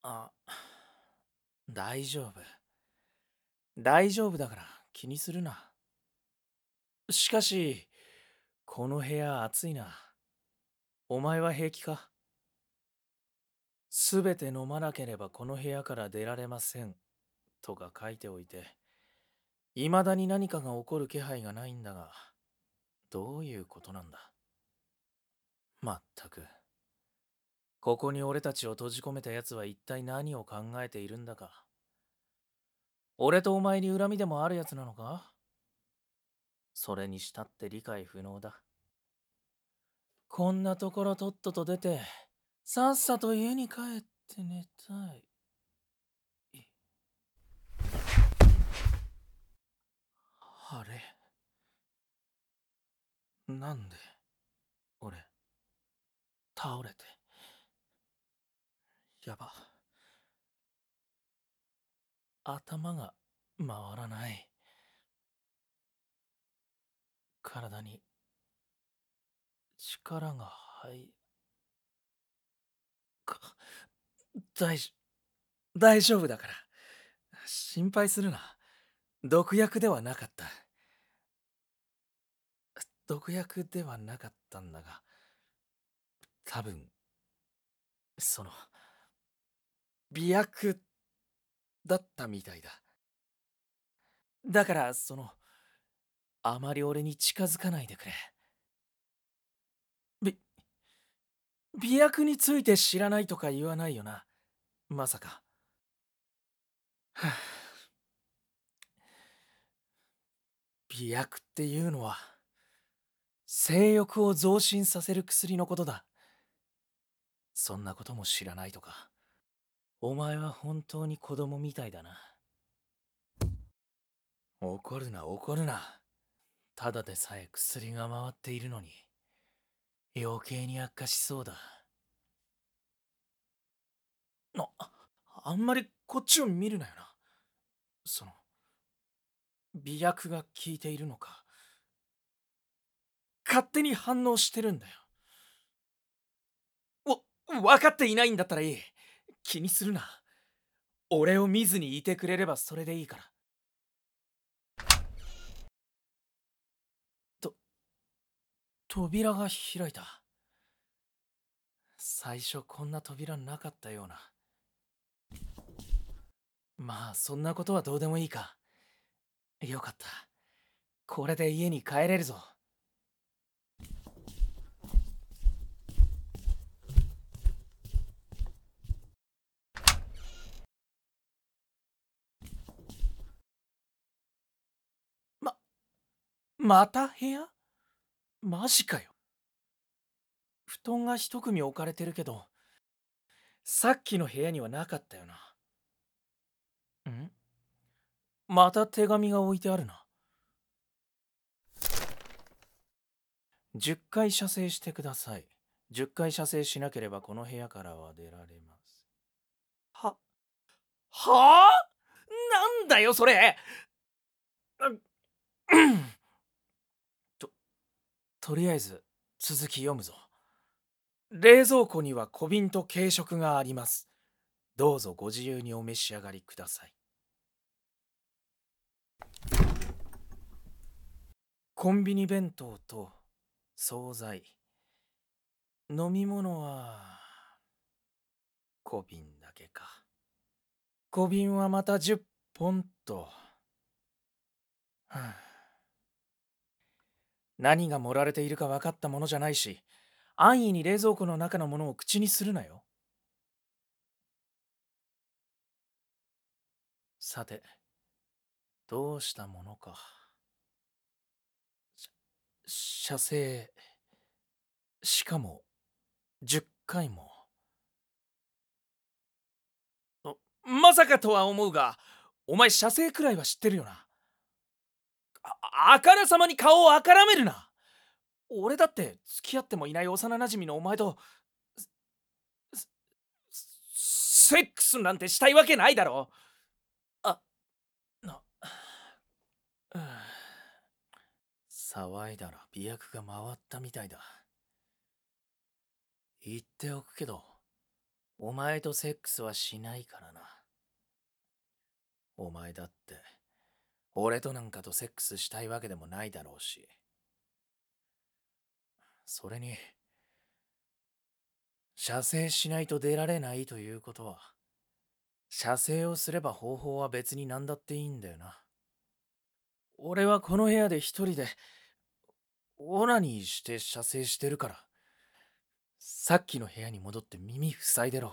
あ、大丈夫。大丈夫だから気にするな。しかし、この部屋暑いな。お前は平気か？すべて飲まなければこの部屋から出られません。とか書いておいて、未だに何かが起こる気配がないんだが、どういうことなんだ？まったく。ここに俺たちを閉じ込めた奴は一体何を考えているんだか。俺とお前に恨みでもある奴なのか？それにしたって理解不能だ。こんなところとっとと出て、さっさと家に帰って寝たい。あれ、なんで、俺、倒れて。やば。頭が回らない。体に力が入か、大丈大丈夫だから。心配するな。毒薬ではなかった。毒薬ではなかったんだが、多分、その、媚薬だったみたいだ。だから、あまり俺に近づかないでくれ。び、媚薬について知らないとか言わないよな。まさか。はあ、媚薬っていうのは、性欲を増進させる薬のことだ。そんなことも知らないとか。お前は本当に子供みたいだな。怒るな、怒るな。ただでさえ薬が回っているのに、余計に悪化しそうだ。あんまりこっちを見るなよな。媚薬が効いているのか。勝手に反応してるんだよ。分かっていないんだったらいい。気にするな。俺を見ずにいてくれればそれでいいから。と、扉が開いた。最初こんな扉なかったような。まあそんなことはどうでもいいか。よかった。これで家に帰れるぞ。ま、また部屋？マジかよ。布団が一組置かれてるけど、さっきの部屋にはなかったよな。ん？また手紙が置いてあるな。10回射精してください。10回射精しなければこの部屋からは出られます。は、はあ？なんだよそれ。と、とりあえず続き読むぞ。冷蔵庫には小瓶と軽食があります。どうぞご自由にお召し上がりください。コンビニ弁当と惣菜。飲み物は小瓶だけか。小瓶はまた10本と。はあ、何が盛られているか分かったものじゃないし、安易に冷蔵庫の中のものを口にするなよ。さて、どうしたものか。射精、しかも10回も。まさかとは思うが、お前射精くらいは知ってるよな。あからさまに顔をあからめるな。俺だって付き合ってもいない幼馴染のお前とセックスなんてしたいわけないだろ。あ、な、騒いだら媚薬が回ったみたいだ。言っておくけど、 お前とセックスはしないからな。お前だって、俺となんかとセックスしたいわけでもないだろうし。それに、射精しないと出られないということは、射精をすれば方法は別に何だっていいんだよな。俺はこの部屋で一人で、オナニーして射精してるから。さっきの部屋に戻って耳塞いでろ。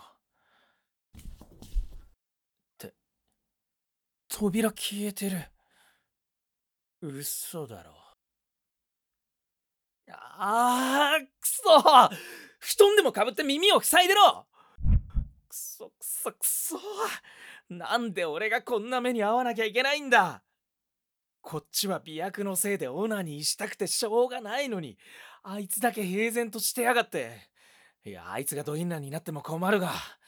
って、扉消えてる。嘘だろ。くそ布団でもかぶって耳を塞いでろ。くそくそくそ。なんで俺がこんな目に遭わなきゃいけないんだ。こっちは美薬のせいでオナニーしたくてしょうがないのに、あいつだけ平然としてやがって。いや、あいつがドインナーになっても困るが、